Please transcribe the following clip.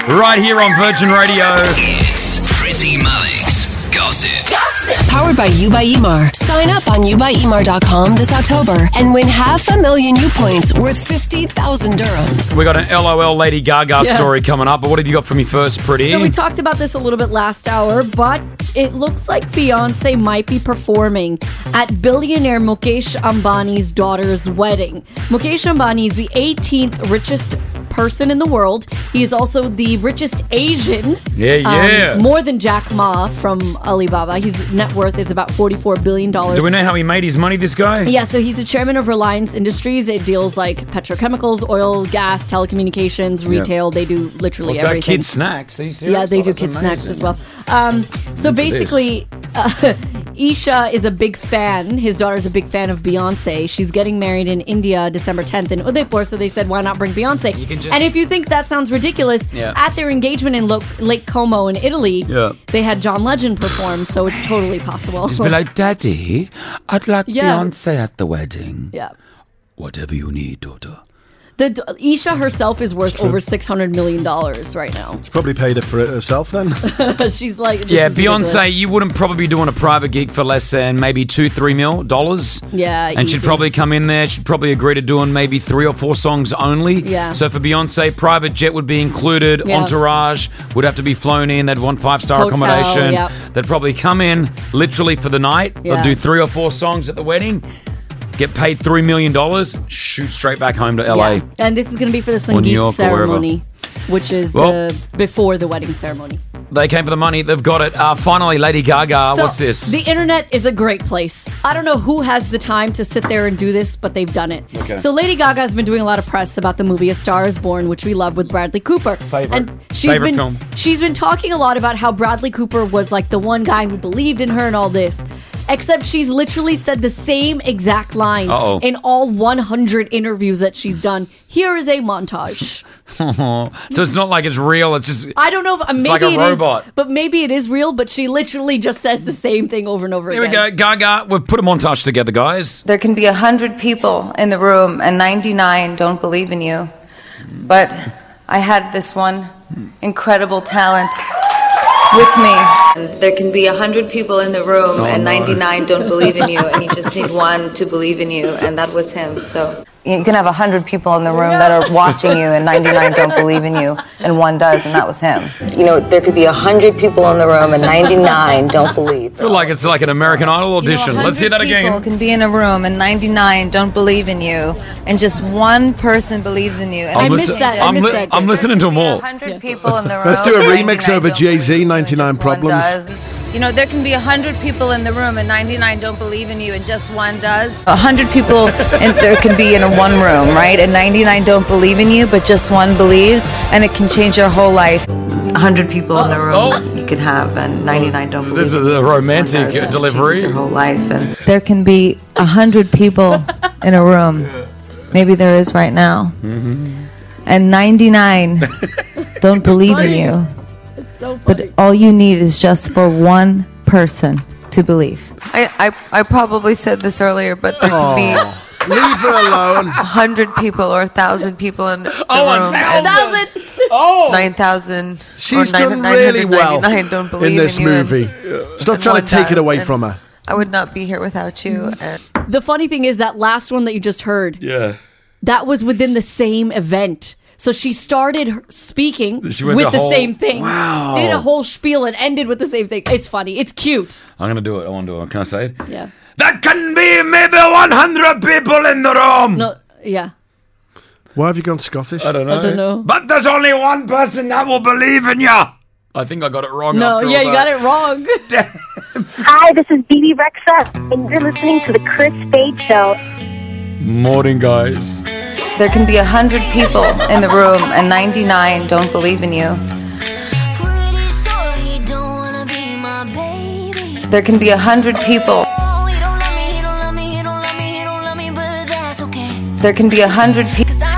right here on Virgin Radio. It's Pretty Malik's Gossip. Powered by You by Emar. Sign up on youbyemar.com this October and win 500,000 U-points worth 50,000 dirhams. We got an LOL Lady Gaga story coming up, but what have you got for me first, Pretty? So we talked about this a little bit last hour, but it looks like Beyonce might be performing at billionaire Mukesh Ambani's daughter's wedding. Mukesh Ambani is the 18th richest person in the world. He is also the richest Asian. More than Jack Ma from Alibaba. His net worth is about $44 billion. Do we know how he made his money, this guy? Yeah, so he's the chairman of Reliance Industries. It deals like petrochemicals, oil, gas, telecommunications, retail. They do literally everything. Kids snacks? Are you serious? Yeah, they do kids snacks as well. So basically, Isha is a big fan. His daughter's a big fan of Beyonce. She's getting married in India December 10th in Udaipur, so they said, why not bring Beyonce? And if you think that sounds ridiculous, at their engagement in Lake Como in Italy, they had John Legend perform, so it's totally possible. Just be like, Daddy, I'd like Beyonce at the wedding. Yeah. Whatever you need, daughter. Isha herself is worth over $600 million right now. She's probably paid it for it herself then. She's like, Beyonce, you wouldn't probably be doing a private gig for less than maybe $2-3 million. Yeah, and she'd probably come in there. She'd probably agree to doing maybe 3 or 4 songs only. Yeah. So for Beyonce, private jet would be included. Entourage would have to be flown in. They'd want 5-star accommodation. They'd probably come in literally for the night. They'll do 3 or 4 songs at the wedding. Get paid $3 million, shoot straight back home to LA. Yeah. And this is going to be for the Sangeet ceremony, which is before the wedding ceremony. They came for the money. They've got it. Finally, Lady Gaga. So, what's this? The internet is a great place. I don't know who has the time to sit there and do this, but they've done it. Okay. So Lady Gaga has been doing a lot of press about the movie A Star Is Born, which we love with Bradley Cooper. Favorite film. She's been talking a lot about how Bradley Cooper was like the one guy who believed in her and all this. Except she's literally said the same exact line in all 100 interviews that she's done. Here is a montage. So it's not like it's real. It's just I don't know if maybe like a robot. but maybe it is real. But she literally just says the same thing over and over again. Here we go, Gaga. We've put a montage together, guys. There can be 100 people in the room, and 99 don't believe in you. But I had this one incredible talent with me. There can be 100 people in the room and 99 don't believe in you, and you just need one to believe in you, and that was him. So you can have 100 people in the room that are watching you and 99 don't believe in you, and one does, and that was him. You know, there could be 100 people in the room and 99 don't believe. I feel like it's like an American Idol audition. Let's hear that again. People can be in a room and 99 don't believe in you, and just one person believes in you. And I missed that. I'm listening to them all. 100 people in the room. Let's do a remix over Jay-Z, 99 Problems. You know, there can be 100 people in the room and 99 don't believe in you and just one does. 100 people there can be in one room, right? And 99 don't believe in you, but just one believes, and it can change your whole life. 100 people in the room you can have, and 99 don't believe. This is a romantic delivery. Your whole life, and there can be 100 people in a room. Maybe there is right now, and 99 don't believe in you. But all you need is just for one person to believe. I probably said this earlier, but there can be leave her alone. 100 people or 1,000 people in the room. 1,000. 9,000. She's done really well don't believe in this movie. Stop trying to take it away from her. I would not be here without you. The funny thing is that last one that you just heard. That was within the same event. So she started speaking with the same thing. Wow. Did a whole spiel and ended with the same thing. It's funny. It's cute. I'm going to do it. I want to do it. Can I say it? Yeah. There can be maybe 100 people in the room. No, yeah. Why have you gone Scottish? I don't know. But But there's only one person that will believe in you. I think I got it wrong. No, yeah, you got it wrong. Hi, this is BB Rexa, and you're listening to The Chris Spade Show. Morning, guys. There can be 100 people in the room and 99 don't believe in you. There can be 100 people. There can be 100 people.